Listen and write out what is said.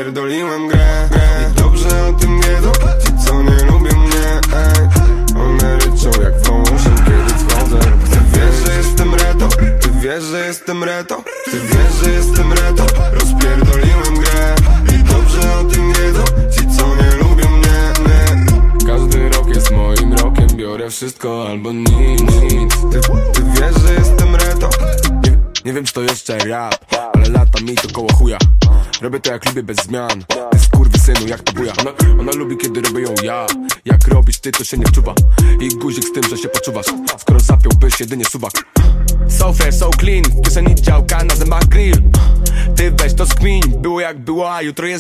rozpierdoliłem grę. I dobrze o tym wiedzą ci, co nie lubią mnie. One ryczą jak wołosiem, kiedy wchodzę. Ty wiesz, że jestem reto, ty wiesz, że jestem reto, ty wiesz, że jestem reto, rozpierdoliłem grę. I dobrze o tym wiedzą ci, co nie lubią mnie. Każdy rok jest moim rokiem, biorę wszystko albo nic. Ty wiesz, że jestem reto. Nie wiem, czy to jeszcze rap, ale lata mi to koło chuja. Robię to jak lubię bez zmian. Ty skurwysynu, jak to buja. Ona lubi, kiedy robię ją ja. Jak robisz ty, to się nie wczuwa. I guzik z tym, że się poczuwasz, skoro zapiąłbyś jedynie suwak. So fair, so clean, w kieszeni działka, na zębach grill. Ty weź to skmin, było jak było, a jutro jest